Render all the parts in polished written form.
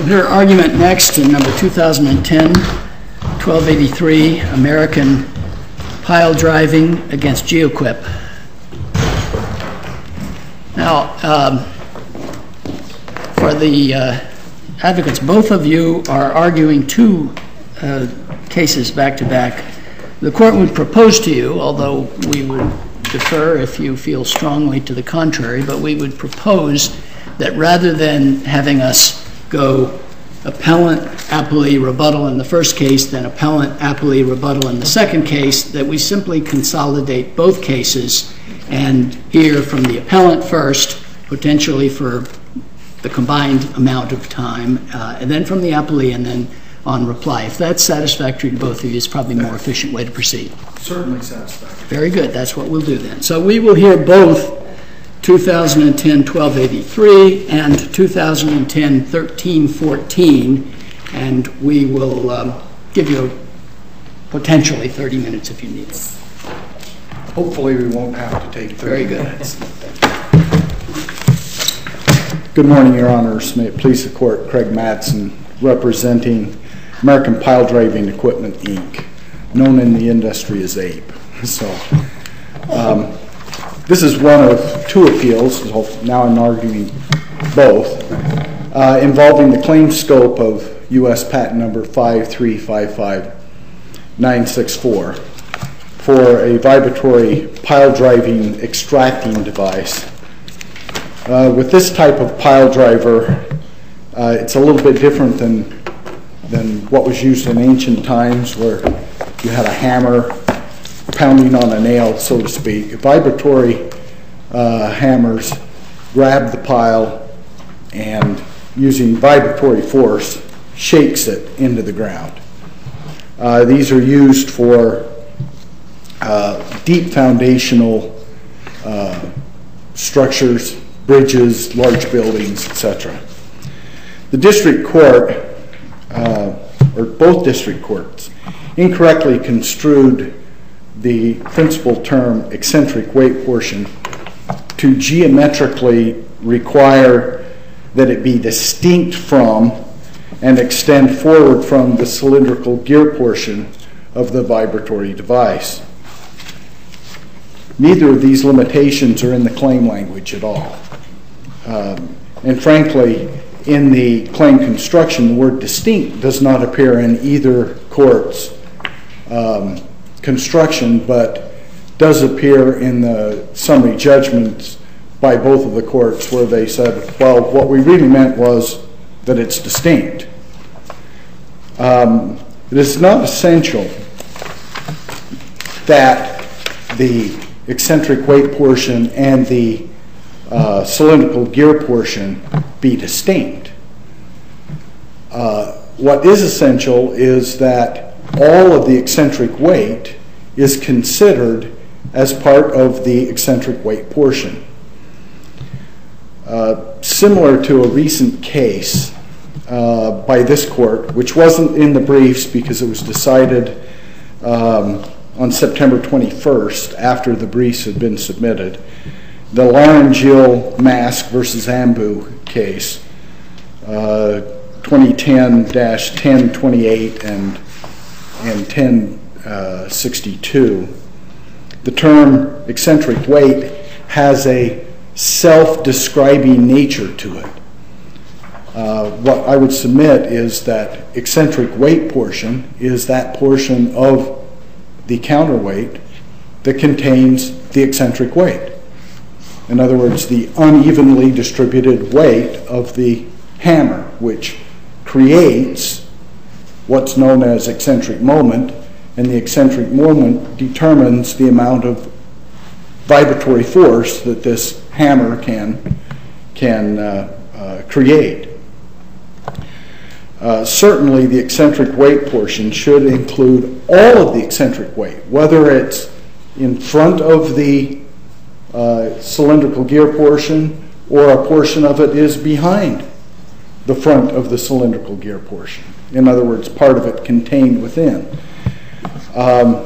We'll hear argument next in number 2010-1283, American Pile Driving against GeoQuip. Now, for the advocates, both of you are arguing two cases back-to-back. The court would propose to you, although we would defer if you feel strongly to the contrary, but we would propose that rather than having us go appellant, appellee, rebuttal in the first case, then appellant, appellee, rebuttal in the second case, that we simply consolidate both cases and hear from the appellant first, potentially for the combined amount of time, and then from the appellee, and then on reply. If that's satisfactory to both of you, it's probably a more efficient way to proceed. Certainly satisfactory. Very good. That's what we'll do then. So we will hear both 2010-1283 and 2010-1314, and we will give you potentially 30 minutes if you need it. Hopefully we won't have to take 30 minutes. Good morning, Your Honors. May it please the Court, Craig Madsen, representing American Pile Driving Equipment, Inc., known in the industry as APE. So, this is one of two appeals, so now I'm arguing both, involving the claim scope of U.S. Patent Number 5355964 for a vibratory pile driving extracting device. With this type of pile driver, it's a little bit different than what was used in ancient times, where you had a hammer pounding on a nail, so to speak. Vibratory hammers grab the pile and, using vibratory force, shakes it into the ground. These are used for deep foundational structures, bridges, large buildings, etc. The district court, or both district courts, incorrectly construed the principal term eccentric weight portion to geometrically require that it be distinct from and extend forward from the cylindrical gear portion of the vibratory device. Neither of these limitations are in the claim language at all. And frankly, in the claim construction, the word distinct does not appear in either court's construction, but does appear in the summary judgments by both of the courts, where they said, well, what we really meant was that it's distinct. It is not essential that the eccentric weight portion and the cylindrical gear portion be distinct. What is essential is that all of the eccentric weight is considered as part of the eccentric weight portion. Similar to a recent case by this court, which wasn't in the briefs because it was decided on September 21st after the briefs had been submitted, the Laryngeal Mask versus Ambu case, 2010-1028 and 1062. The term eccentric weight has a self-describing nature to it. What I would submit is that eccentric weight portion is that portion of the counterweight that contains the eccentric weight. In other words, the unevenly distributed weight of the hammer, which creates what's known as eccentric moment, and the eccentric moment determines the amount of vibratory force that this hammer can create. Certainly, the eccentric weight portion should include all of the eccentric weight, whether it's in front of the cylindrical gear portion or a portion of it is behind the front of the cylindrical gear portion. In other words, part of it contained within.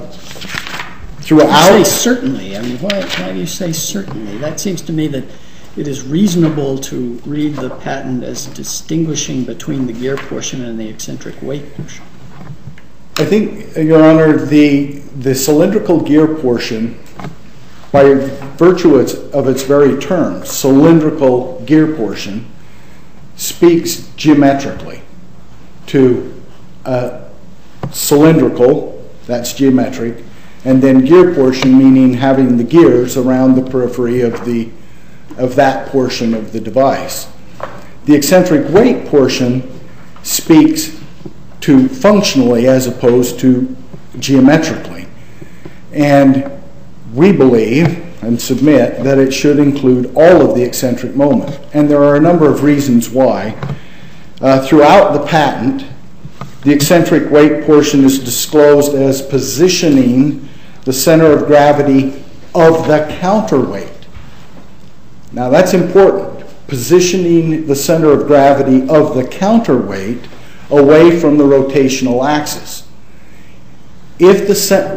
You say certainly. I mean, why do you say certainly? That seems to me that it is reasonable to read the patent as distinguishing between the gear portion and the eccentric weight portion? I think, Your Honor, the cylindrical gear portion, by virtue of its very term, cylindrical gear portion, speaks geometrically to cylindrical, that's geometric, and then gear portion, meaning having the gears around the periphery of that portion of the device. The eccentric weight portion speaks to functionally as opposed to geometrically. And we believe and submit that it should include all of the eccentric moment. And there are a number of reasons why. Throughout the patent, the eccentric weight portion is disclosed as positioning the center of gravity of the counterweight. Now that's important, positioning the center of gravity of the counterweight away from the rotational axis. If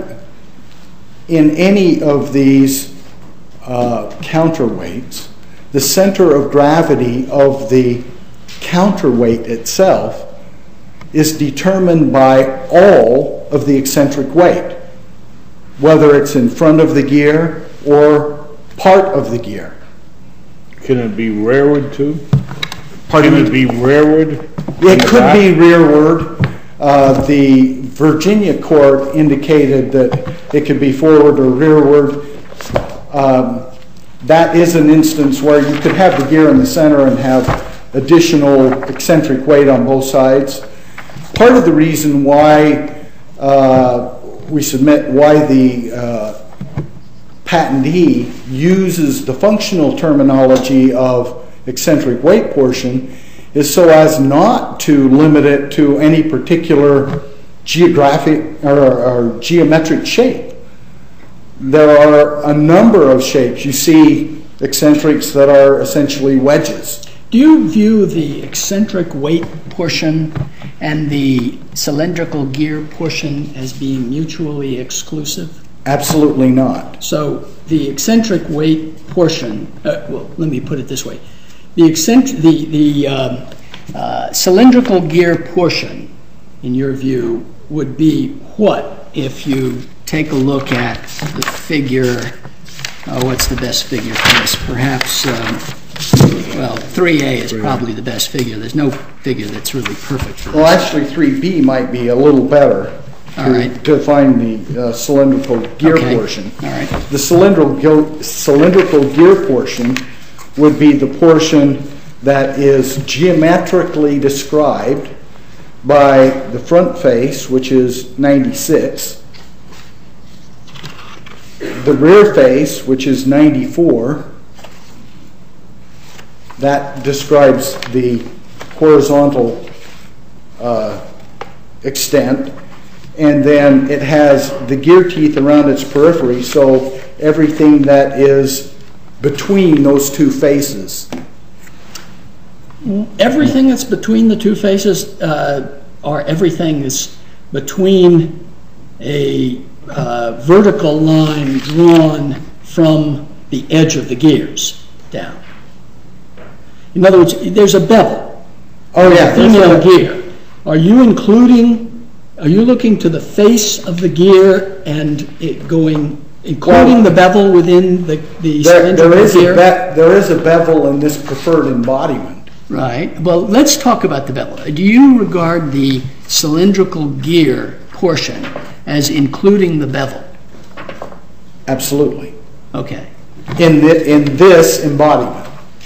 in any of these counterweights, the center of gravity of the counterweight itself is determined by all of the eccentric weight, whether it's in front of the gear or part of the gear. Can it be rearward too? Pardon me? Can it be rearward? It could be rearward. The Virginia court indicated that it could be forward or rearward. That is an instance where you could have the gear in the center and have additional eccentric weight on both sides. Part of the reason why we submit why the patentee uses the functional terminology of eccentric weight portion is so as not to limit it to any particular geographic or geometric shape. There are a number of shapes. You see eccentrics that are essentially wedges. Do you view the eccentric weight portion and the cylindrical gear portion as being mutually exclusive? Absolutely not. So the eccentric weight portion, well, let me put it this way. The cylindrical gear portion, in your view, would be what if you take a look at the figure, what's the best figure for this? Perhaps, well, 3A is probably the best figure. There's no figure that's really perfect for this. Well, actually, 3B might be a little better to find the cylindrical gear portion. All right. The cylindrical gear portion would be the portion that is geometrically described by the front face, which is 96, the rear face, which is 94. That describes the horizontal extent, and then it has the gear teeth around its periphery, so everything that is between those two faces. Everything that's between the two faces, or everything is between a vertical line drawn from the edge of the gears down. In other words, there's a bevel. Oh yeah, female gear. Are you looking to the face of the gear and it including the bevel within the cylindrical gear? There is a bevel in this preferred embodiment. Right. Well, let's talk about the bevel. Do you regard the cylindrical gear portion as including the bevel? Absolutely. Okay. In this embodiment.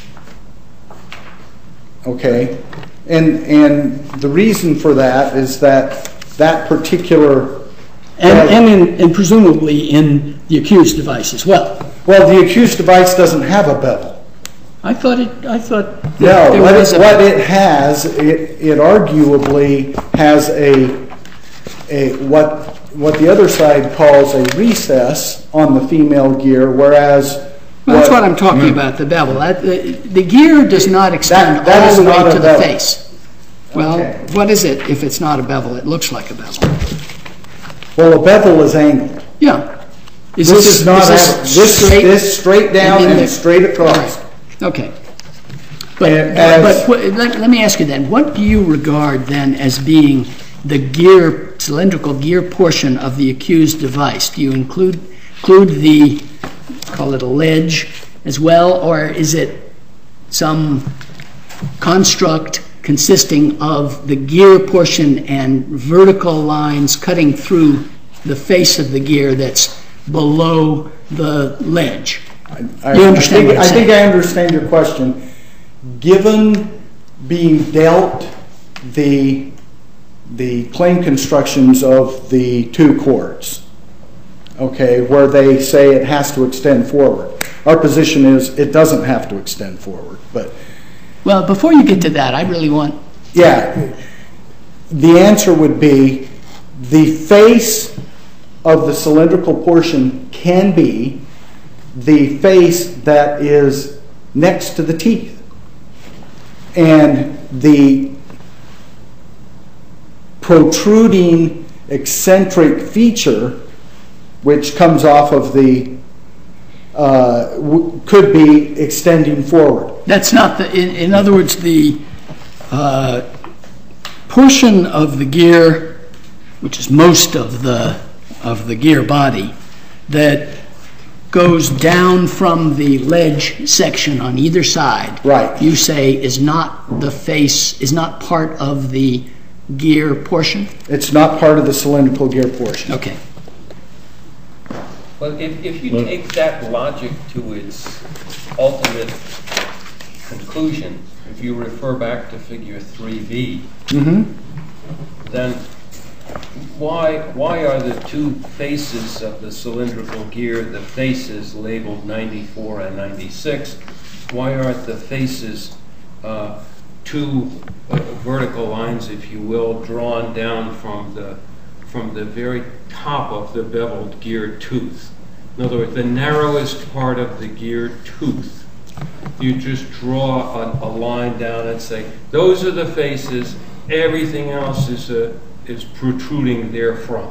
Okay. And the reason for that is that particular and presumably in the accused device as well. Well, the accused device doesn't have a bevel. I thought no, what it has, it arguably has what the other side calls a recess on the female gear, whereas that's what I'm talking about, the bevel. The gear does not extend all the way to the face. Well, okay. What is it if it's not a bevel? It looks like a bevel. Well, a bevel is angled. Yeah. This is straight down and straight across. Right. Okay. But let me ask you then, what do you regard then as being the cylindrical gear portion of the accused device? Do you include the, call it a ledge as well, or is it some construct consisting of the gear portion and vertical lines cutting through the face of the gear that's below the ledge? You understand what I'm saying? I think I understand your question. Given being dealt the claim constructions of the two courts, okay, where they say it has to extend forward, our position is it doesn't have to extend forward. But well, before you get to that, I really want... Yeah, the answer would be the face of the cylindrical portion can be the face that is next to the teeth. And the protruding eccentric feature, which comes off of the, could be extending forward. That's not the, in other words, the portion of the gear, which is most of the gear body, that goes down from the ledge section on either side. Right. You say is not the face, is not part of the gear portion? It's not part of the cylindrical gear portion. Okay. Well, if you take that logic to its ultimate conclusion, if you refer back to figure 3B, then why are the two faces of the cylindrical gear, the faces labeled 94 and 96, why aren't the faces two vertical lines, if you will, drawn down from the very top of the beveled gear tooth? In other words, the narrowest part of the gear tooth. You just draw a line down and say, those are the faces, everything else is protruding therefrom.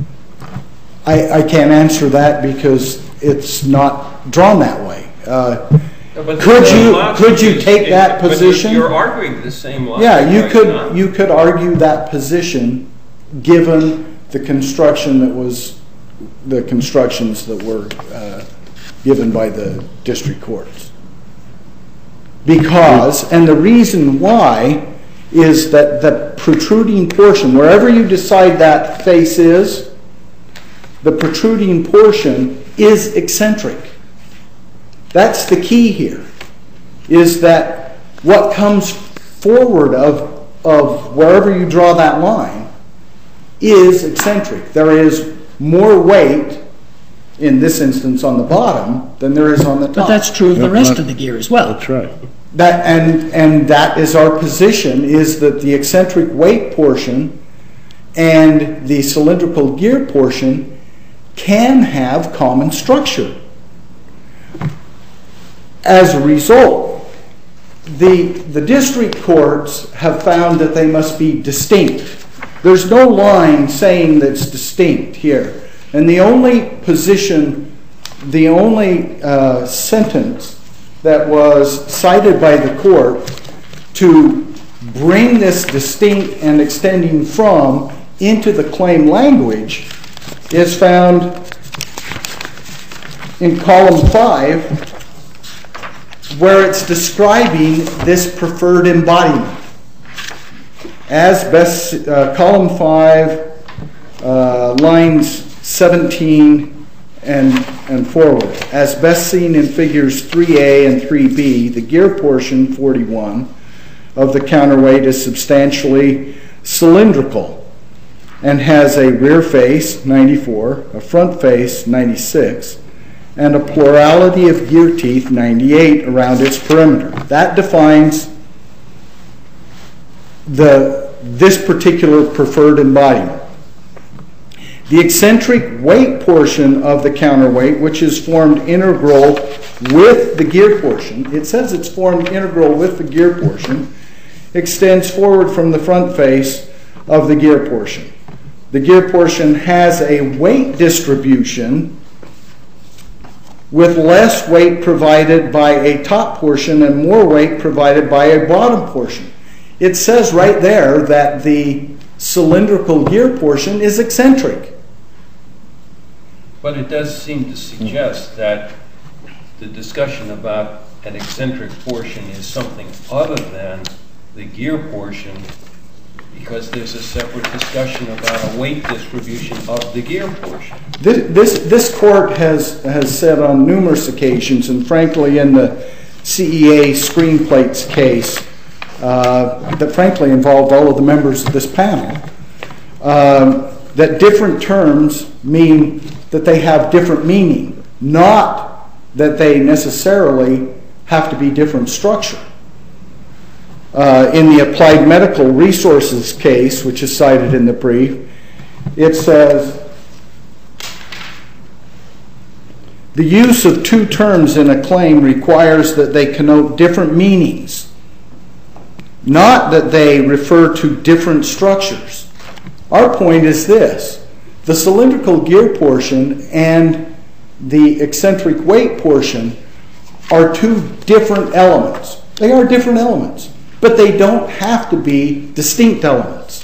I can't answer that because it's not drawn that way. Could you take that position? But you're arguing the same logic. Yeah, you could argue that position given the construction that was the constructions that were given by the district courts. Because, and the reason why is that the protruding portion, wherever you decide that face is, the protruding portion is eccentric. That's the key here, is that what comes forward of wherever you draw that line is eccentric. There is more weight, in this instance, on the bottom than there is on the top. But that's true of the rest of the gear as well. That's right. And that is our position, is that the eccentric weight portion and the cylindrical gear portion can have common structure. As a result, the district courts have found that they must be distinct. There's no line saying that's distinct here. And the only position, the only sentence that was cited by the court to bring this distinct and extending from into the claim language is found in column 5, where it's describing this preferred embodiment. As best, column 5, lines 17 and forward. As best seen in figures 3A and 3B, the gear portion, 41, of the counterweight is substantially cylindrical and has a rear face, 94, a front face, 96, and a plurality of gear teeth, 98, around its perimeter. That defines this particular preferred embodiment. The eccentric weight portion of the counterweight, which is formed integral with the gear portion, it says it's formed integral with the gear portion, extends forward from the front face of the gear portion. The gear portion has a weight distribution with less weight provided by a top portion and more weight provided by a bottom portion. It says right there that the cylindrical gear portion is eccentric. But it does seem to suggest that the discussion about an eccentric portion is something other than the gear portion, because there's a separate discussion about a weight distribution of the gear portion. This court has said on numerous occasions, and frankly in the CEA screen plates case that frankly involved all of the members of this panel, that different terms mean that they have different meaning, not that they necessarily have to be different structure. In the Applied Medical Resources case, which is cited in the brief, it says, the use of two terms in a claim requires that they connote different meanings, not that they refer to different structures. Our point is this: the cylindrical gear portion and the eccentric weight portion are two different elements. They are different elements, but they don't have to be distinct elements.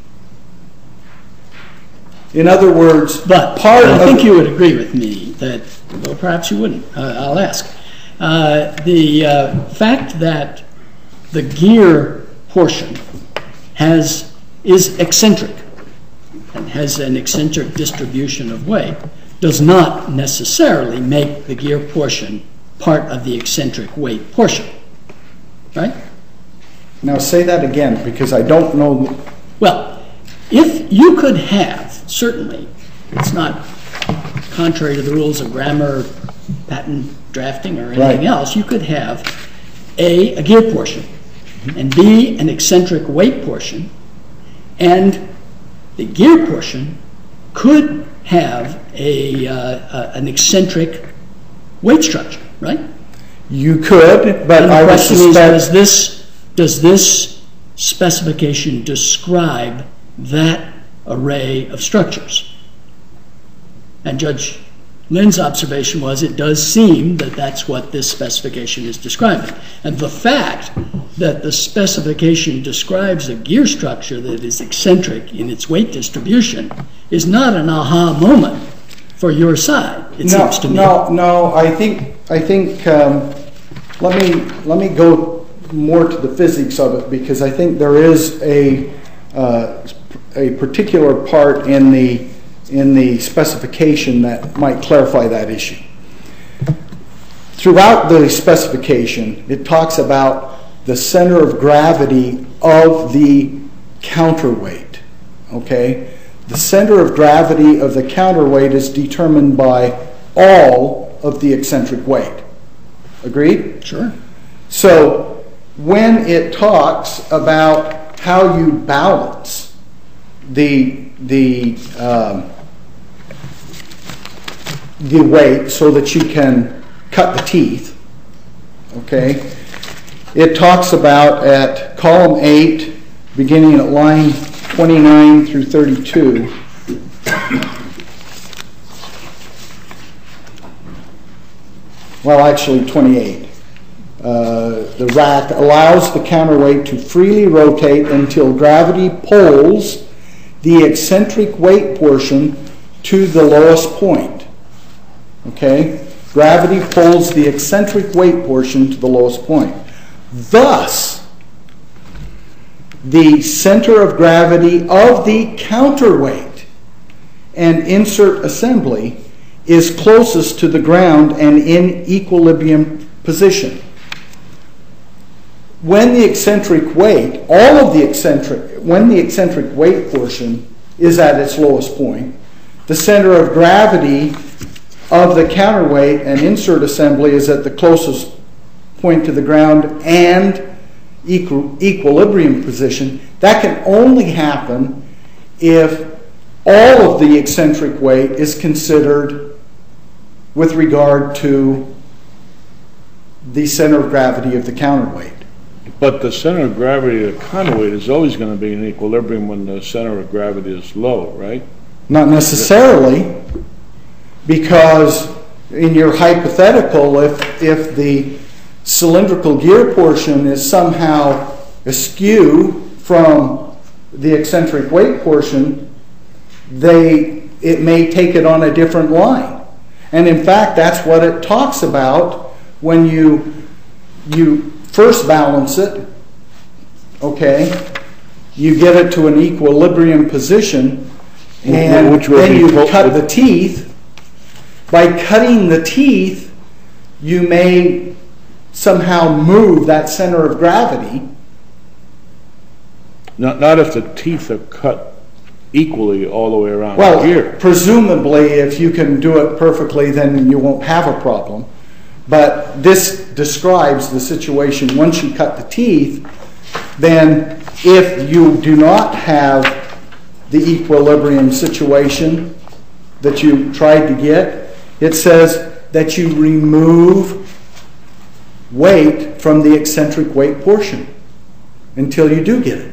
In other words, but I think you would agree with me that, well, perhaps you wouldn't. I'll ask. The fact that the gear portion is eccentric and has an eccentric distribution of weight does not necessarily make the gear portion part of the eccentric weight portion, right? Now say that again, because I don't know. Well, if you could have, certainly, it's not contrary to the rules of grammar, patent drafting, or anything else, you could have A, a gear portion, and B, an eccentric weight portion, and the gear portion could have an eccentric weight structure, right? You could, but I would suspect... And the question is, does this specification describe that array of structures? And Judge Lynn's observation was it does seem that that's what this specification is describing. And the fact that the specification describes a gear structure that is eccentric in its weight distribution is not an aha moment for your side, it seems to me. No, I think let me go more to the physics of it, because I think there is a particular part in the specification that might clarify that issue. Throughout the specification, it talks about the center of gravity of the counterweight. Okay? The center of gravity of the counterweight is determined by all of the eccentric weight. Agreed? Sure. So when it talks about how you balance the weight so that you can cut the teeth, okay, it talks about at column 8, beginning at line 29 through 32, well, actually 28. The rack allows the counterweight to freely rotate until gravity pulls the eccentric weight portion to the lowest point. Okay? Gravity pulls the eccentric weight portion to the lowest point. Thus, the center of gravity of the counterweight and insert assembly is closest to the ground and in equilibrium position. When the eccentric weight, when the eccentric weight portion is at its lowest point, the center of gravity of the counterweight and insert assembly is at the closest point to the ground and equilibrium position. That can only happen if all of the eccentric weight is considered with regard to the center of gravity of the counterweight. But the center of gravity of the counterweight is always going to be in equilibrium when the center of gravity is low, right? Not necessarily, because in your hypothetical, if the cylindrical gear portion is somehow askew from the eccentric weight portion, it may take it on a different line. And in fact, that's what it talks about when you first balance it, okay? You get it to an equilibrium position, and then you cut the teeth. By cutting the teeth, you may somehow move that center of gravity. Not if the teeth are cut equally all the way around Well, the gear. presumably, if you can do it perfectly, then you won't have a problem. But this describes the situation once you cut the teeth. Then if you do not have the equilibrium situation that you tried to get, it says that you remove weight from the eccentric weight portion until you do get it.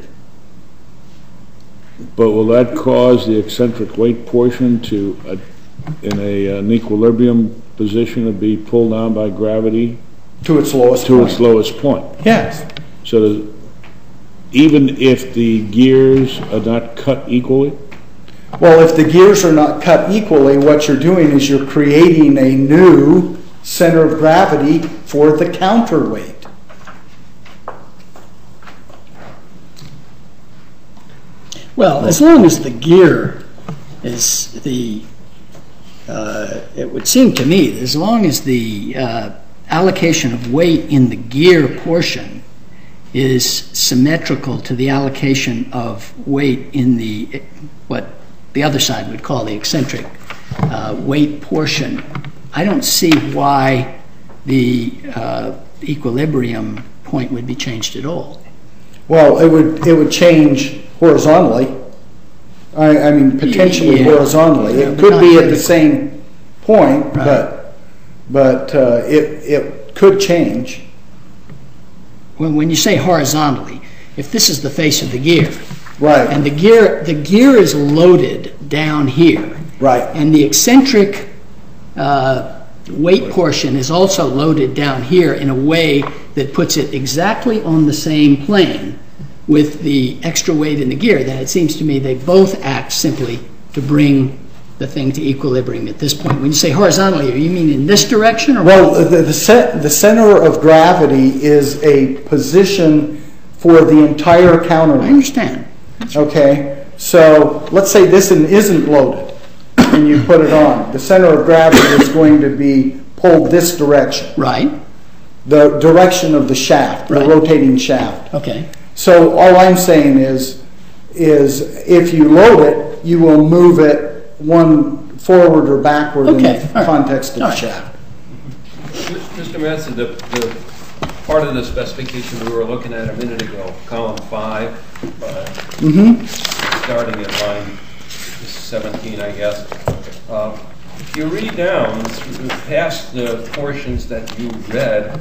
But will that cause the eccentric weight portion to, in an equilibrium position, to be pulled down by gravity? To its lowest to point. its lowest point. Yes. So even if the gears are not cut equally? Well, if the gears are not cut equally, what you're doing is you're creating a new center of gravity for the counterweight. Well, as long as the gear is it would seem to me that as long as the allocation of weight in the gear portion is symmetrical to the allocation of weight in what the other side would call the eccentric weight portion, I don't see why the equilibrium point would be changed at all. Well, it would change horizontally. I mean, potentially horizontally. It could be at the same point, right. but it could change. When you say horizontally, if this is the face of the gear, right, and the gear is loaded down here, right, and the eccentric weight portion is also loaded down here in a way that puts it exactly on the same plane with the extra weight in the gear, then it seems to me they both act simply to bring the thing to equilibrium at this point. When you say horizontally, you mean in this direction? Or well, the center of gravity is a position for the entire counterweight. I understand. Okay, so let's say this isn't loaded and you put it on. The center of gravity is going to be pulled this direction. Right. The direction of the shaft, right. The rotating shaft. Okay. So all I'm saying is if you load it, you will move it one forward or backward in the context of the shaft. Mr. Massey, the part of the specification we were looking at a minute ago, column 5, starting at line 17, I guess. If you read down past the portions that you read,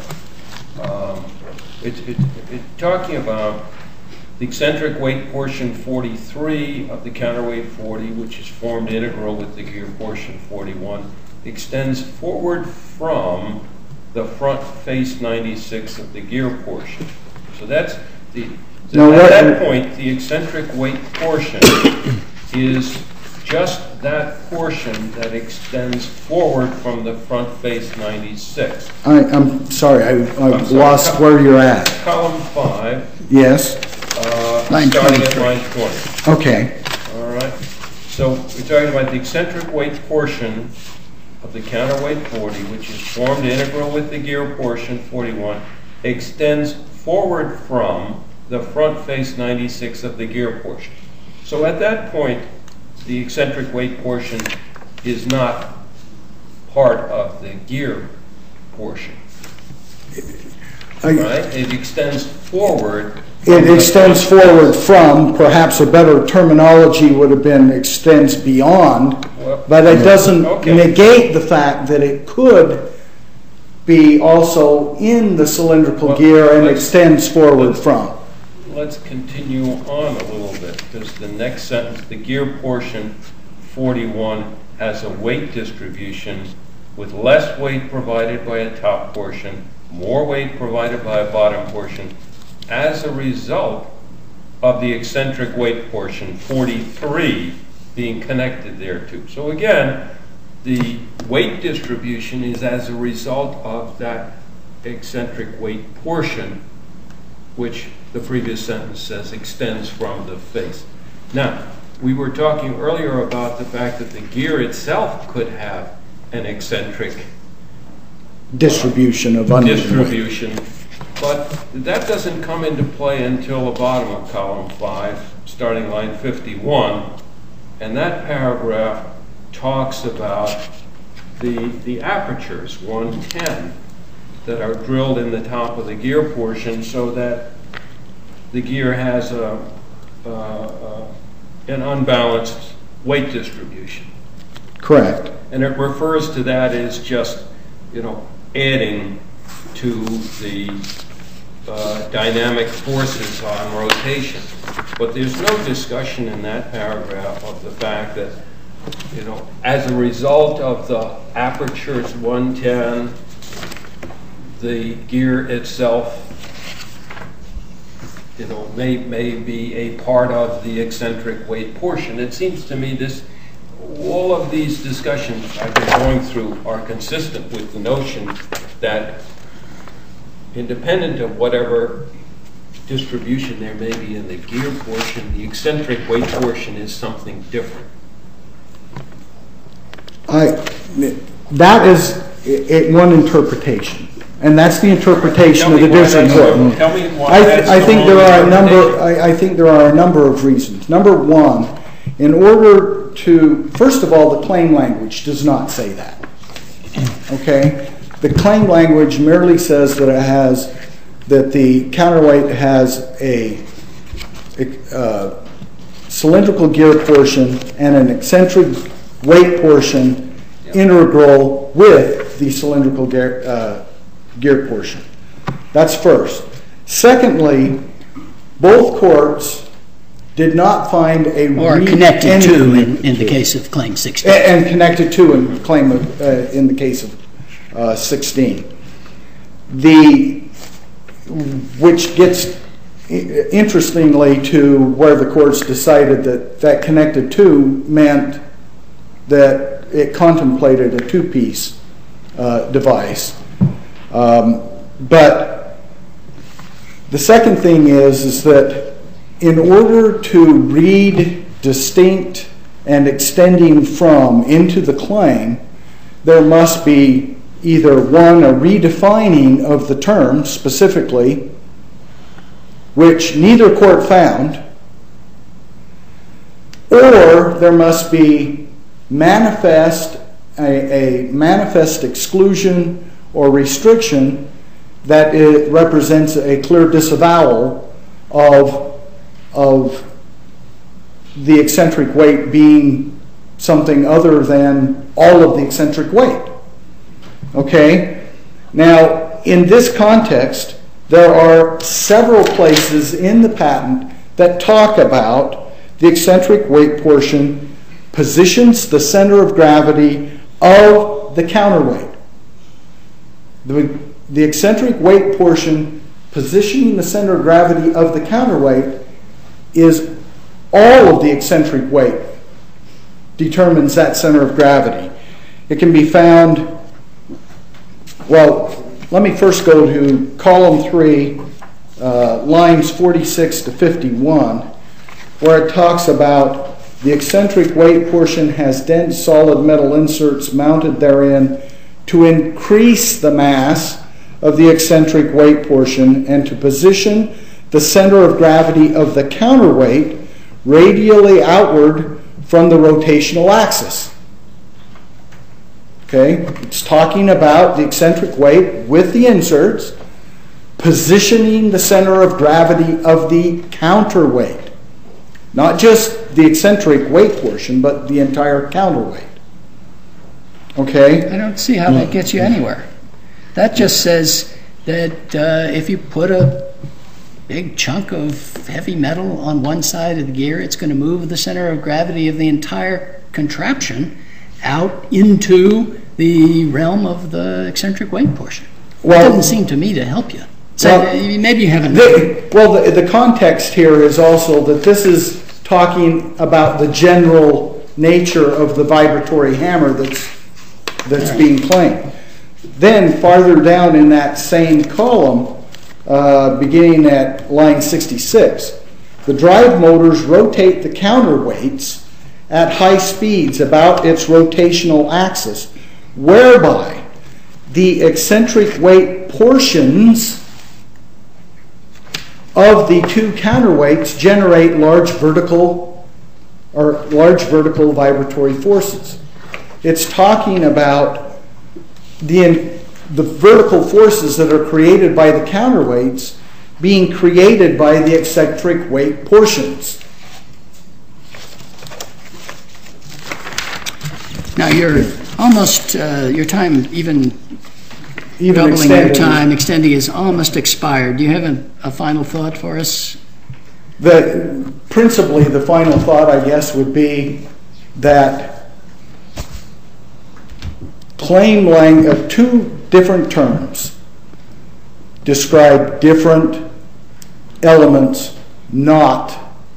it's talking about the eccentric weight portion 43 of the counterweight 40, which is formed integral with the gear portion 41, extends forward from the front face 96 of the gear portion. So that's at that point, the eccentric weight portion is just that portion that extends forward from the front face 96. I'm sorry, I've lost where you're at. Column 5. Yes. Starting at line 20. Okay. All right. So we're talking about the eccentric weight portion of the counterweight 40, which is formed integral with the gear portion 41, extends forward from the front face 96 of the gear portion. So at that point, the eccentric weight portion is not part of the gear portion. Right? It extends forward. It extends forward from, perhaps a better terminology would have been extends beyond, but it doesn't negate the fact that it could be also in the cylindrical gear and extends forward from. Let's continue on a little bit, because the next sentence, the gear portion 41 has a weight distribution with less weight provided by a top portion, more weight provided by a bottom portion, as a result of the eccentric weight portion, 43, being connected thereto. So again, the weight distribution is as a result of that eccentric weight portion, which the previous sentence says extends from the face. Now, we were talking earlier about the fact that the gear itself could have an eccentric Distribution of uneven weight. distribution, but that doesn't come into play until the bottom of column 5, starting line 51, and that paragraph talks about the apertures, 110, that are drilled in the top of the gear portion so that the gear has an unbalanced weight distribution. Correct. And it refers to that as just, adding to the dynamic forces on rotation. But there's no discussion in that paragraph of the fact that, as a result of the apertures 110, the gear itself, may be a part of the eccentric weight portion. It seems to me all of these discussions I've been going through are consistent with the notion that, independent of whatever distribution there may be in the gear portion, the eccentric weight portion is something different. That is one interpretation, and that's the interpretation of the district court. Tell me why that's I think there are a number. interpretation. I think there are a number of reasons. Number one, in order to, first of all, the claim language does not say that. Okay, the claim language merely says that the counterweight has a cylindrical gear portion and an eccentric weight portion integral with the cylindrical gear portion. That's first. Secondly, both courts did not find a Or connected to in the case of Claim 16. And connected to in the case of 16. Which gets, interestingly, to where the courts decided that connected to meant that it contemplated a two-piece device. But the second thing is that in order to read distinct and extending from into the claim, there must be either one, a redefining of the term specifically, which neither court found, or there must be a manifest exclusion or restriction that it represents a clear disavowal of the eccentric weight being something other than all of the eccentric weight. Okay? Now, in this context, there are several places in the patent that talk about the eccentric weight portion positions the center of gravity of the counterweight. The eccentric weight portion positioning the center of gravity of the counterweight is all of the eccentric weight determines that center of gravity. It can be found, well, let me first go to column 3, lines 46 to 51, where it talks about the eccentric weight portion has dense solid metal inserts mounted therein to increase the mass of the eccentric weight portion and to position the center of gravity of the counterweight radially outward from the rotational axis. Okay, it's talking about the eccentric weight with the inserts positioning the center of gravity of the counterweight. Not just the eccentric weight portion, but the entire counterweight. Okay? I don't see how that gets you anywhere. That just says that if you put a big chunk of heavy metal on one side of the gear, it's going to move the center of gravity of the entire contraption out into the realm of the eccentric weight portion. Well, it doesn't seem to me to help you. So maybe you haven't. The context here is also that this is talking about the general nature of the vibratory hammer that's being claimed. Then farther down in that same column, beginning at line 66, the drive motors rotate the counterweights at high speeds about its rotational axis, whereby the eccentric weight portions of the two counterweights generate large vertical vibratory forces. It's talking about the vertical forces that are created by the counterweights being created by the eccentric weight portions. Now you're almost, your time, even doubling your time, extending, is almost expired. Do you have a final thought for us? Principally, the final thought, I guess, would be that claim language, two different terms describe different elements, not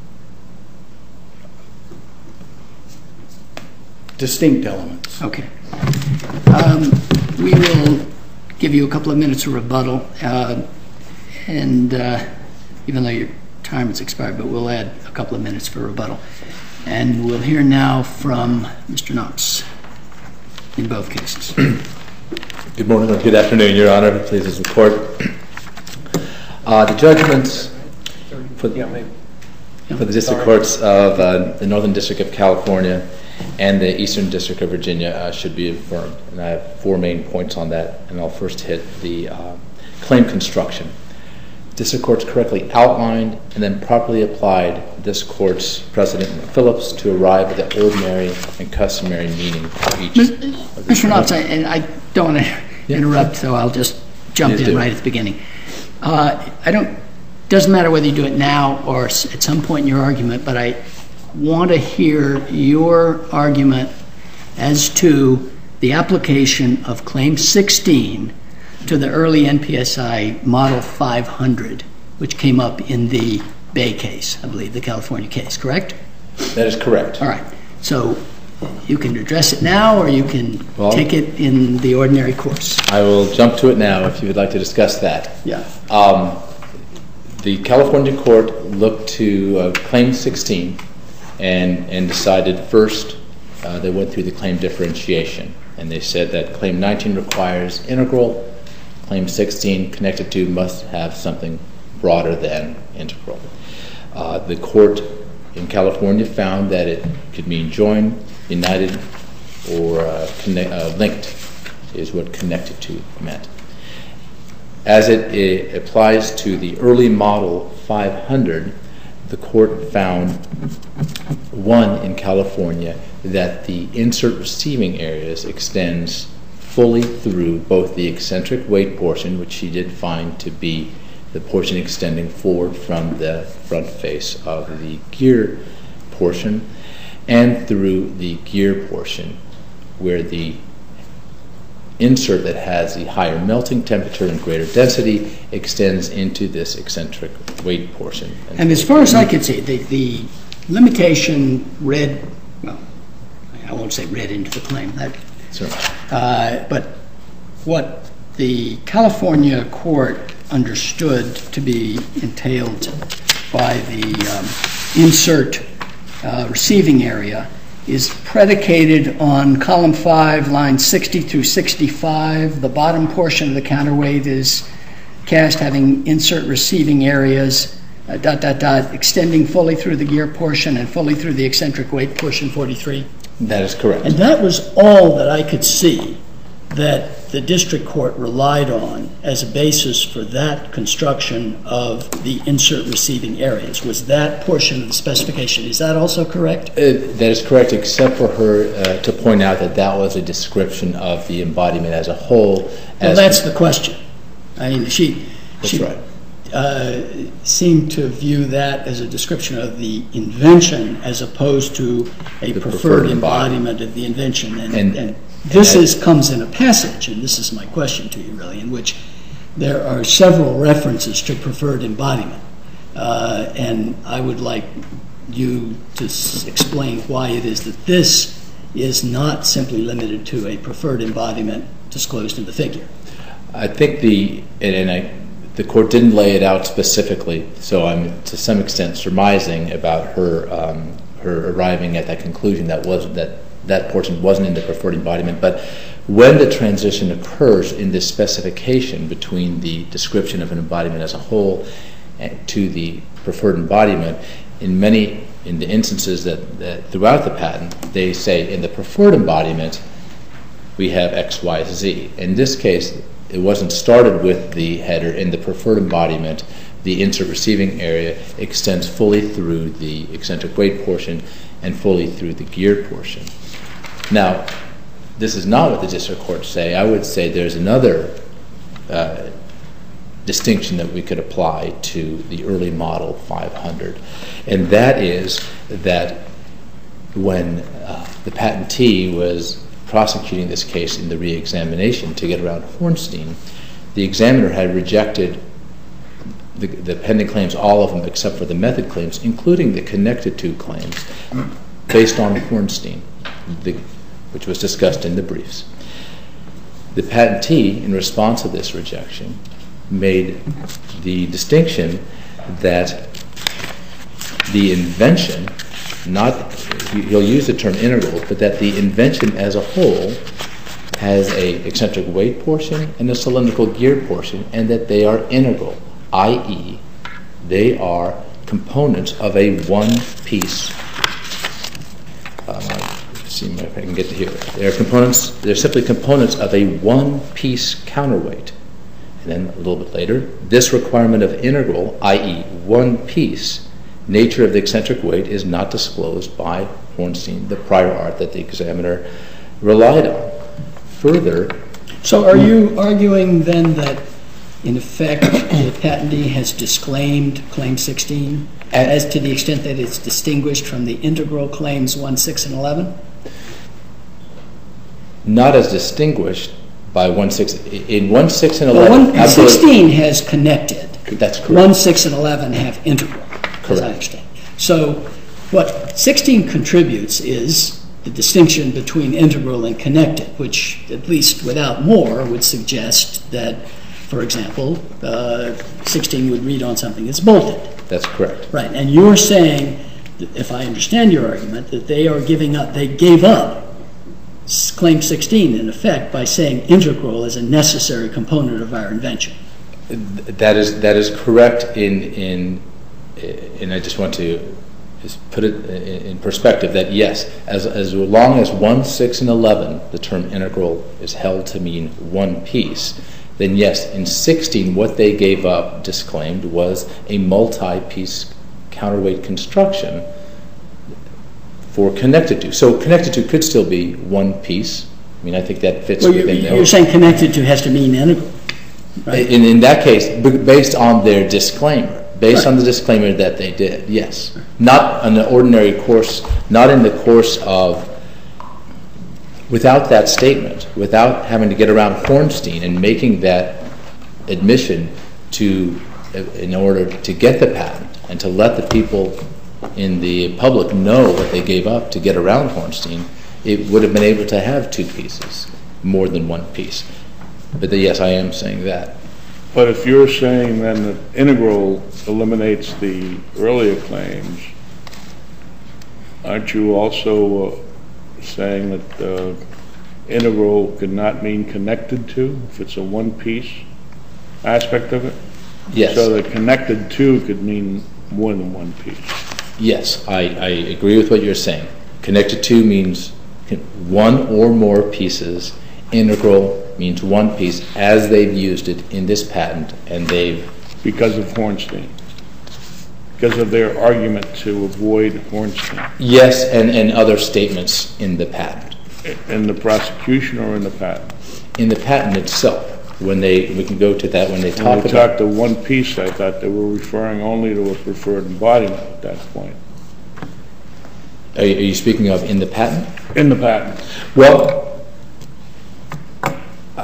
distinct elements. Okay. We will give you a couple of minutes of rebuttal, and even though your time has expired, but we'll add a couple of minutes for rebuttal. And we'll hear now from Mr. Knox in both cases. Good morning or good afternoon, Your Honor. Please report. The judgments for the district courts of the Northern District of California and the Eastern District of Virginia should be affirmed. And I have four main points on that, and I'll first hit the claim construction. District courts correctly outlined and then properly applied this court's precedent in Phillips to arrive at the ordinary and customary meaning of each. Mr. Knox, I don't want to interrupt, so I'll just jump in right at the beginning. Doesn't matter whether you do it now or at some point in your argument, but I want to hear your argument as to the application of Claim 16 to the early NPSI Model 500, which came up in the Bay case, I believe, the California case, correct? That is correct. All right. So you can address it now, or you can take it in the ordinary course. I will jump to it now if you would like to discuss that. Yeah. The California court looked to Claim 16 and decided first they went through the claim differentiation. And they said that Claim 19 requires integral. Claim 16 connected to must have something broader than integral. The court in California found that it could mean joined, united, or linked is what connected to meant. As it applies to the early Model 500, the court found, one, in California, that the insert receiving areas extends fully through both the eccentric weight portion, which she did find to be the portion extending forward from the front face of the gear portion, and through the gear portion, where the insert that has the higher melting temperature and greater density extends into this eccentric weight portion. And as far as I can see, the limitation read, well, I won't say read into the claim, but what the California court understood to be entailed by the insert receiving area is predicated on column 5, lines 60 through 65. The bottom portion of the counterweight is cast having insert receiving areas, extending fully through the gear portion and fully through the eccentric weight portion, 43. That is correct. And that was all that I could see that the district court relied on as a basis for that construction of the insert receiving areas. Was that portion of the specification? Is that also correct? That is correct, except for her to point out that that was a description of the embodiment as a whole. Well, that's the question. I mean, she right. Seemed to view that as a description of the invention as opposed to a preferred embodiment of the invention. And This comes in a passage, and this is my question to you, really, in which there are several references to preferred embodiment. And I would like you to explain why it is that this is not simply limited to a preferred embodiment disclosed in the figure. I think the court didn't lay it out specifically, so I'm to some extent surmising about her arriving at that conclusion that portion wasn't in the preferred embodiment. But when the transition occurs in this specification between the description of an embodiment as a whole to the preferred embodiment, in the instances that throughout the patent, they say in the preferred embodiment we have X, Y, Z. In this case, it wasn't started with the header. In the preferred embodiment, the insert receiving area extends fully through the eccentric weight portion and fully through the gear portion. Now, this is not what the district courts say. I would say there's another distinction that we could apply to the early model 500, and that is that when the patentee was prosecuting this case in the re-examination to get around Hornstein, the examiner had rejected the pending claims, all of them except for the method claims, including the connected to claims, based on Hornstein, which was discussed in the briefs. The patentee, in response to this rejection, made the distinction that the invention, he'll use the term integral, but that the invention as a whole has a eccentric weight portion and a cylindrical gear portion, and that they are integral, i.e., they are components of a one-piece. Let's see if I can get to here. They're simply components of a one-piece counterweight. And then a little bit later, this requirement of integral, i.e., one piece, nature of the eccentric weight is not disclosed by Hornstein, the prior art that the examiner relied on. Further... So are you arguing then that, in effect, the patentee has disclaimed Claim 16 as to the extent that it's distinguished from the integral claims 1, 6, and 11? Not as distinguished by 1, 6... In 1, 6, and 11... Well, 16 has connected. That's correct. 1, 6, and 11 have integral, as I understand. So what 16 contributes is the distinction between integral and connected, which, at least without more, would suggest that, for example, 16 would read on something that's bolted. That's correct. Right, and you're saying, if I understand your argument, that they gave up Claim 16, in effect, by saying integral is a necessary component of our invention. That is correct, and I just want to put it in perspective that, yes, as long as 1, 6, and 11, the term integral is held to mean one piece, then yes, in 16, what they gave up, disclaimed, was a multi-piece counterweight construction for connected to. So connected to could still be one piece. I mean, I think that fits within there. You're saying connected to has to mean integral, right? In that case, based on their disclaimer, based on the disclaimer that they did, yes. Not in the ordinary course, not in the course of, without that statement, without having to get around Hornstein and making that admission in order to get the patent and to let the people in the public know what they gave up to get around Hornstein, it would have been able to have two pieces, more than one piece. But yes, I am saying that. But if you're saying then that integral eliminates the earlier claims, aren't you also saying that integral could not mean connected to if it's a one-piece aspect of it? Yes. So that connected to could mean more than one piece. Yes, I agree with what you're saying. Connected to means one or more pieces. Integral means one piece, as they've used it in this patent, and they've... Because of Hornstein. Because of their argument to avoid Hornstein. Yes, and other statements in the patent. In the prosecution or in the patent? In the patent itself. We can go to that when they talk about... When they talked to one piece, I thought they were referring only to a preferred embodiment at that point. Are you speaking of in the patent? In the patent. Well,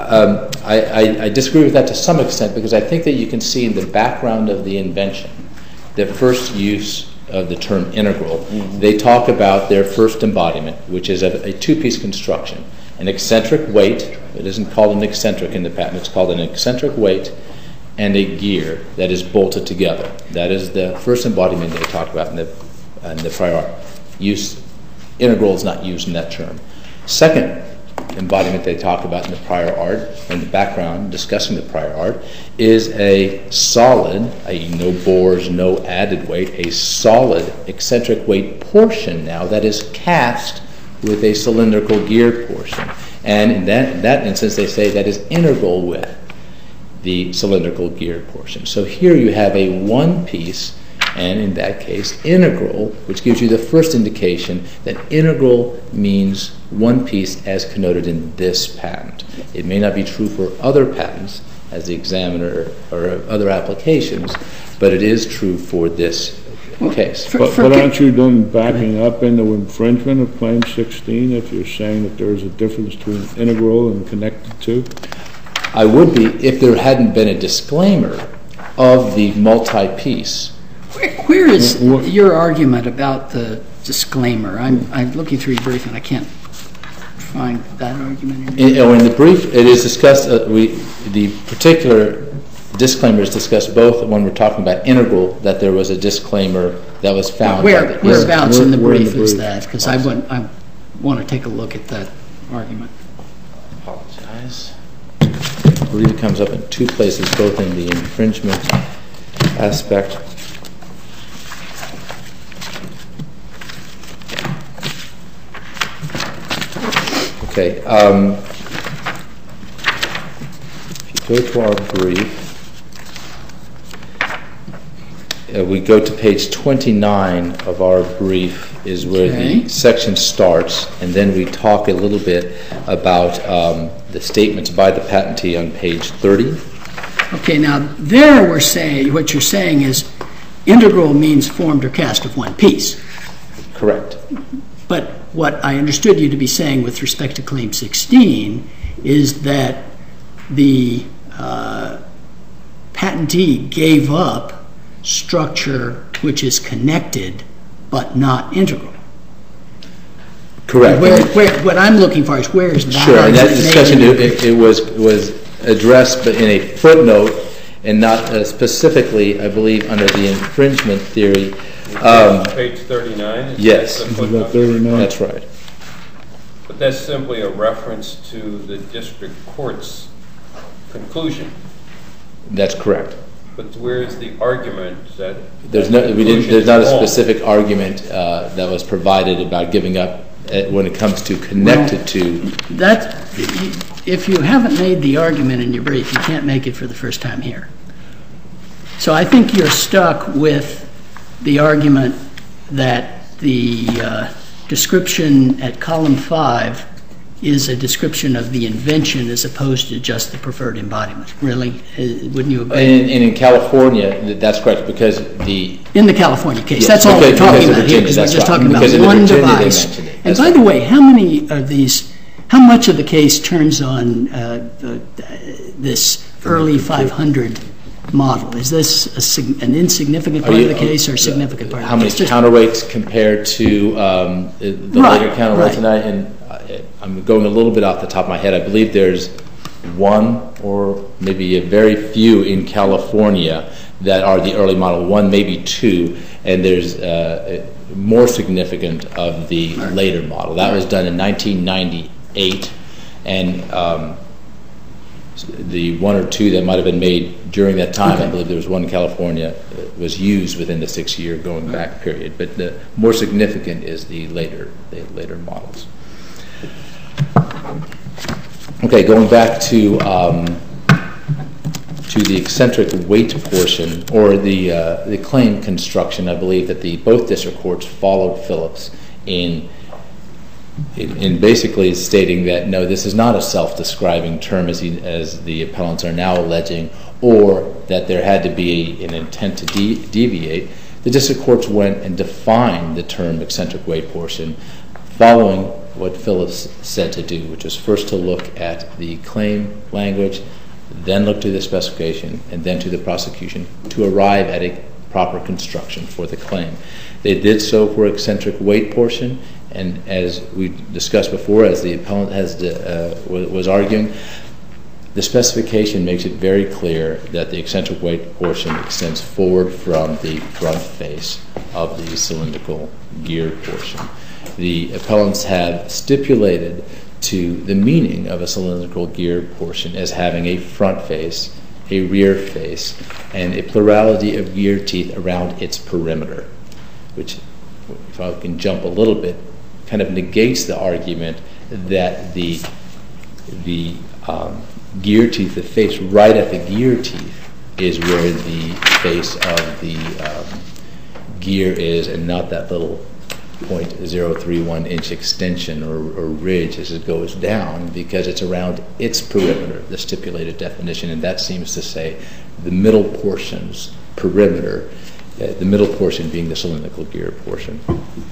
I disagree with that to some extent because I think that you can see in the background of the invention, the first use of the term integral, they talk about their first embodiment, which is a two-piece construction. An eccentric weight, it isn't called an eccentric in the patent, it's called an eccentric weight, and a gear that is bolted together. That is the first embodiment they talk about in the prior art. Integral is not used in that term. Second embodiment they talk about in the prior art, in the background discussing the prior art, is a solid, i.e. no bores, no added weight, a solid eccentric weight portion now that is cast with a cylindrical gear portion. And in that instance they say that is integral with the cylindrical gear portion. So here you have a one piece, and in that case integral, which gives you the first indication that integral means one piece as connoted in this patent. It may not be true for other patents as the examiner or other applications, but it is true for this case. But aren't you then backing up into infringement of Claim 16 if you're saying that there's a difference between integral and connected to? I would be if there hadn't been a disclaimer of the multi-piece. Where is your argument about the disclaimer? I'm looking through your brief and I can't find that argument. In the brief, it is discussed. The particular disclaimer is discussed both when we're talking about integral, that there was a disclaimer that was found. Whereabouts in the brief is that? Because I want to take a look at that argument. Apologize. I believe it comes up in two places, both in the infringement aspect. Okay. If you go to our brief, we go to page 29 of our brief is where the section starts, and then we talk a little bit about the statements by the patentee on page 30. Okay, now there we're saying, what you're saying is integral means formed or cast of one piece. Correct. But what I understood you to be saying with respect to Claim 16 is that the patentee gave up structure which is connected but not integral. Correct. What I'm looking for is where is that? Sure, in that discussion it was addressed but in a footnote and not specifically, I believe, under the infringement theory. Page 39? Yes. 39. That's right. But that's simply a reference to the district court's conclusion. That's correct. But where is the argument that there's not a specific argument that was provided about giving up when it comes to connected to. That, if you haven't made the argument in your brief, you can't make it for the first time here. So I think you're stuck with the argument that the description at column 5 is a description of the invention as opposed to just the preferred embodiment. Really? Wouldn't you agree? In California, that's correct, because in the California case, yes, that's all we're talking about here, because we're just talking about one device. And by the way, how much of the case turns on this early 500 model? Is this an insignificant part of the case or a significant part of the case? How many counterweights compared to the later counterweights? And I'm going a little bit off the top of my head. I believe there's one or maybe a very few in California that are the early model, one, maybe two, and there's more significant of the later model. That was done in 1998, and the one or two that might have been made during that time, I believe there was one in California that was used within the 6-year going back period. But the more significant is the later models. Okay, going back to the eccentric weight portion or the claim construction, I believe that both district courts followed Phillips in basically stating that no, this is not a self-describing term as the appellants are now alleging, or that there had to be an intent to deviate. The district courts went and defined the term eccentric weight portion, following what Phillips said to do, which was first to look at the claim language, then look to the specification, and then to the prosecution to arrive at a proper construction for the claim. They did so for eccentric weight portion, and as we discussed before, as the appellant was arguing, the specification makes it very clear that the eccentric weight portion extends forward from the front face of the cylindrical gear portion. The appellants have stipulated to the meaning of a cylindrical gear portion as having a front face, a rear face, and a plurality of gear teeth around its perimeter, which, if I can jump a little bit, kind of negates the argument that the gear teeth, the face right at the gear teeth, is where the face of the gear is, and not that little 0.031 inch extension or ridge as it goes down, because it's around its perimeter, the stipulated definition, and that seems to say the middle portion's perimeter, the middle portion being the cylindrical gear portion.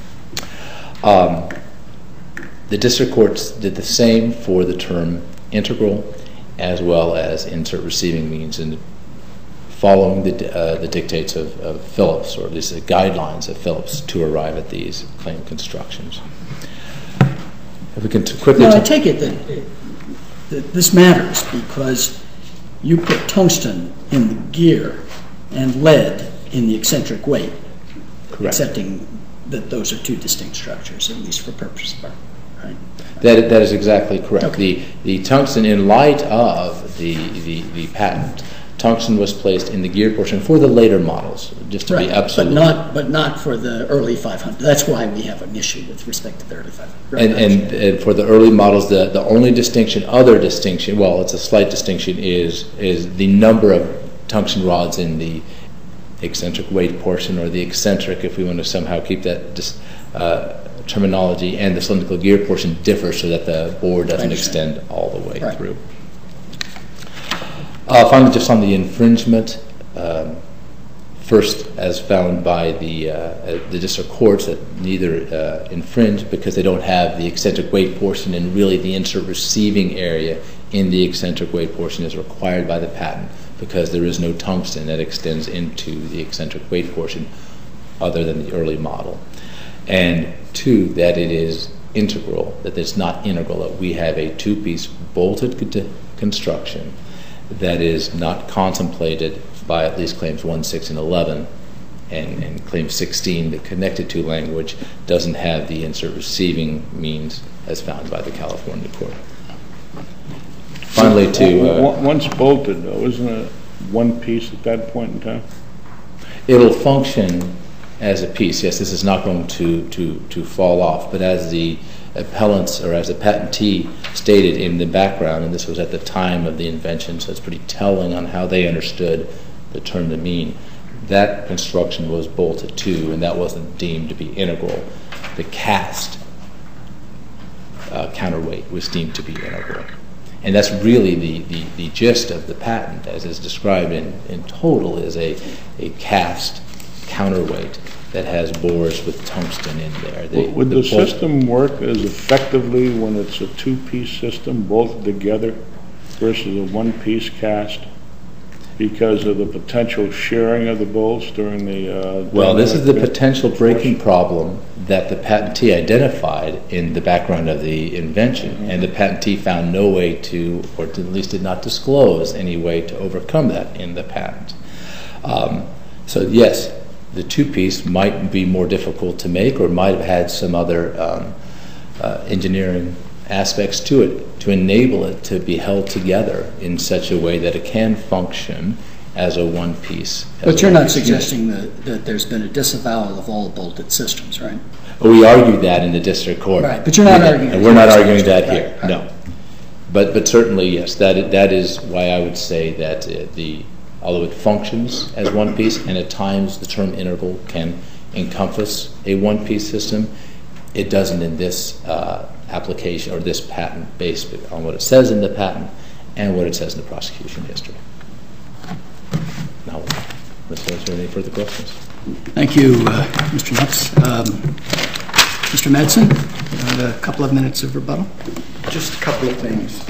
The district courts did the same for the term integral as well as insert receiving means, and following the dictates of Phillips, or at least the guidelines of Phillips, to arrive at these claim constructions. If we can quickly... Well, I take it that this matters because you put tungsten in the gear and lead in the eccentric weight. Correct. Accepting that those are two distinct structures, at least for purpose of right? That is exactly correct. Okay. The tungsten, in light of the patent, tungsten was placed in the gear portion for the later models, just to be absolute. But not for the early 500. That's why we have an issue with respect to the early 500. And for the early models, the only distinction, well, it's a slight distinction, is the number of tungsten rods in the eccentric weight portion, or the eccentric, if we want to somehow keep that terminology, and the cylindrical gear portion differ so that the bore doesn't extend all the way through. Finally, just on the infringement, first, as found by the district courts, that neither infringe because they don't have the eccentric weight portion, and really the insert receiving area in the eccentric weight portion is required by the patent because there is no tungsten that extends into the eccentric weight portion other than the early model. And two, that it is integral, that it's not integral, that we have a two-piece bolted construction that is not contemplated by at least claims 1, 6, and 11, and claim 16, the connected to language, doesn't have the insert receiving means as found by the California court. Finally, once bolted, though, isn't it one piece at that point in time? It'll function as a piece. Yes, this is not going to fall off, but as the appellants, or as the patentee stated in the background, and this was at the time of the invention, so it's pretty telling on how they understood the term to mean, that construction was bolted to, and that wasn't deemed to be integral. The cast counterweight was deemed to be integral. And that's really the gist of the patent, as is described in total, is a cast counterweight that has bores with tungsten in there. Would the system work as effectively when it's a two-piece system, bolted together, versus a one-piece cast, because of the potential sharing of the bolts during the... Well, this is the potential breaking problem that the patentee identified in the background of the invention, and the patentee found no way to, or at least did not disclose any way to overcome that in the patent. So yes, the two-piece might be more difficult to make, or might have had some other engineering aspects to it to enable it to be held together in such a way that it can function as a one-piece. But you're not suggesting that there's been a disavowal of all bolted systems, right? We argued that in the district court. Right, but you're not arguing that. We're not arguing that here, no. But certainly, yes, that is why I would say that although it functions as one piece, and at times the term integral can encompass a one-piece system, it doesn't in this application, or this patent, based on what it says in the patent and what it says in the prosecution history. Now, is there any further questions? Thank you, Mr. Nuts. Mr. Madsen, you have a couple of minutes of rebuttal. Just a couple of things.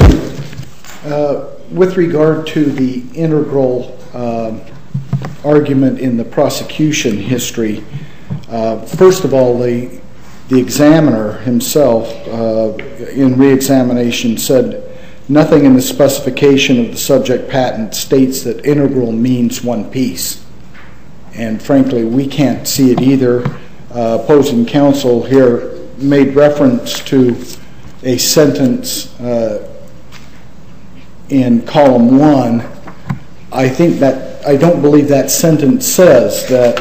With regard to the integral argument in the prosecution history, first of all, the examiner himself in re-examination said nothing in the specification of the subject patent states that integral means one piece. And frankly, we can't see it either. Opposing counsel here made reference to a sentence in column 1. I don't believe that sentence says that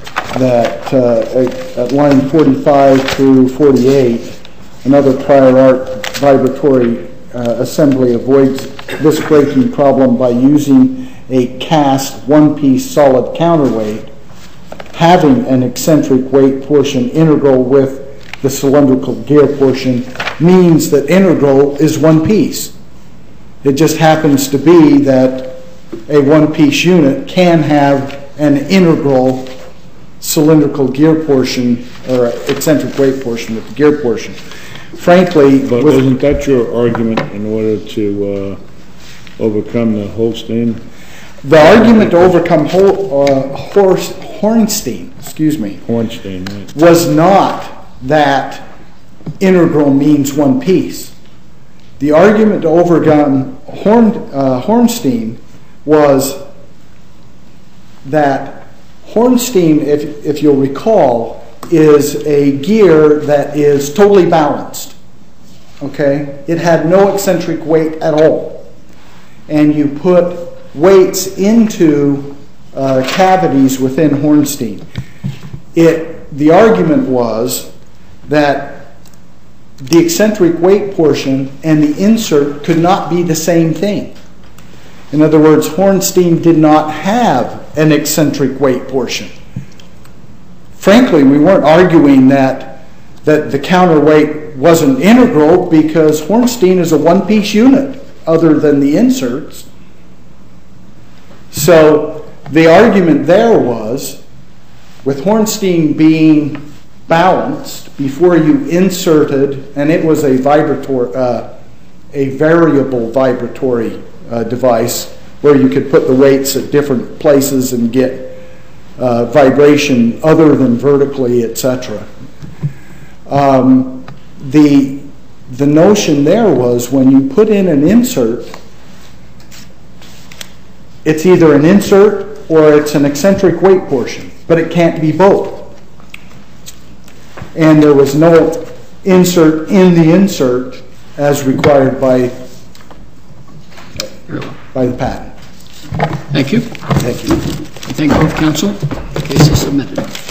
at line 45 through 48, another prior art vibratory assembly avoids this breaking problem by using a cast one-piece solid counterweight having an eccentric weight portion integral with the cylindrical gear portion means that integral is one piece. It just happens to be that a one-piece unit can have an integral cylindrical gear portion or eccentric weight portion with the gear portion. Frankly, but isn't that your argument in order to overcome the Holstein? The argument to overcome Hornstein, right. was not that integral means one piece. The argument to overcome Hornstein was that Hornstein, if you'll recall, is a gear that is totally balanced. Okay? It had no eccentric weight at all. And you put weights into cavities within Hornstein. The argument was that the eccentric weight portion and the insert could not be the same thing. In other words, Hornstein did not have an eccentric weight portion. Frankly, we weren't arguing that the counterweight wasn't integral because Hornstein is a one-piece unit other than the inserts. So the argument there was, with Hornstein being balanced before you inserted, and it was a variable vibratory device where you could put the weights at different places and get vibration other than vertically, etc. The notion there was when you put in an insert, it's either an insert or it's an eccentric weight portion, but it can't be both. And there was no insert in the insert as required by the patent. Thank you. Thank you. I thank both counsel. The case is submitted.